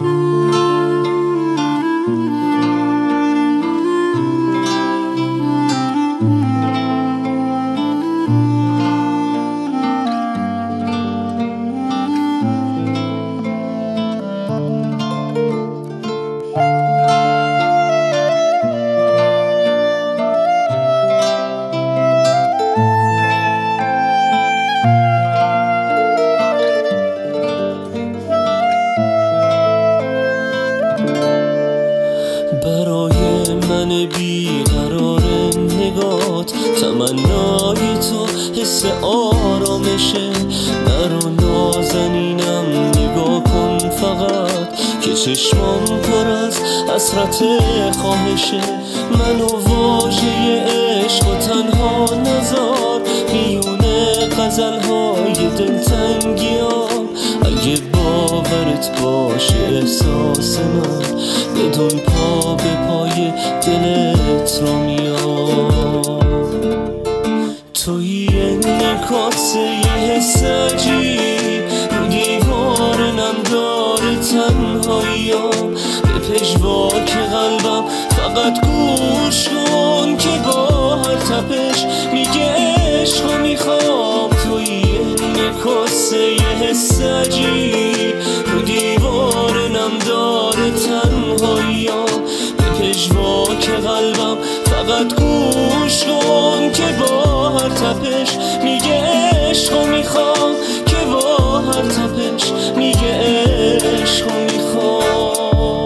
برای من بیقرار نگات تمنای تو حس آرامشه. نرو نازنینم نگاه کن فقط که چشمام پر از حسرت خواهشه. منو واژه عشق و تنها نذار میونه غزلهای دلتنگیام. اگه باورت باشه احساس من بدون پا به پای دلت رو میام. توی انعکاس یه حس عجیب رو دیوار نمدار تنهاییام. به پژواک قلبم فقط گوش کن که با هر تپش میگه عشق رو میخوام. توی انعکاس یه حس عجیب رو دیوار نمدار تنهاییام. به پژواک قلبم فقط گوش کن که با هر تپش میگه عشق رو میخوام. که با هر تپش میگه عشق رو میخوام.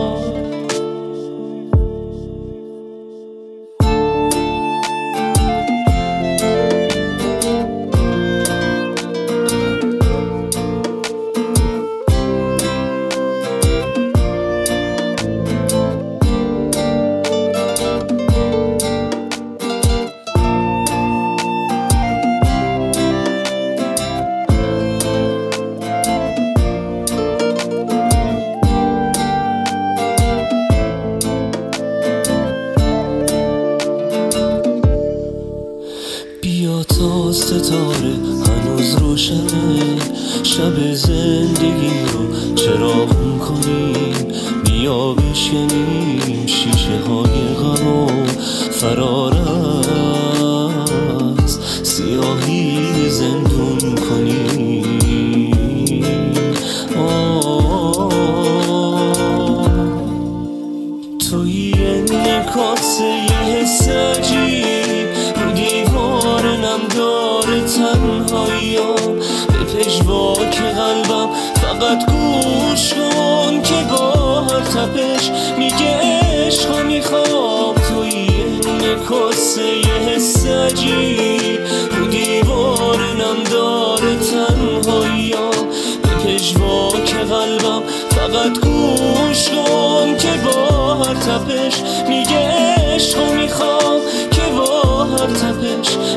بیا تا ستاره هنوز روشنه، شب زندگی رو چراغون کنیم. بیا بشکنیم شیشه های غم و فرار از سیاهی زندون کنیم. توی انعکاس یه حس عجیب رو دیوار نمدار تنهاییام. به پژواک قلبم فقط گوش کن که با هر تپش میگه عشق رو میخوام. توی انعکاس یه حس عجیب رو دیوار نمدار تنهاییام. به پژواک قلبم فقط گوش کن که با هر تپش میگه عشق رو میخوام. که با هر تپش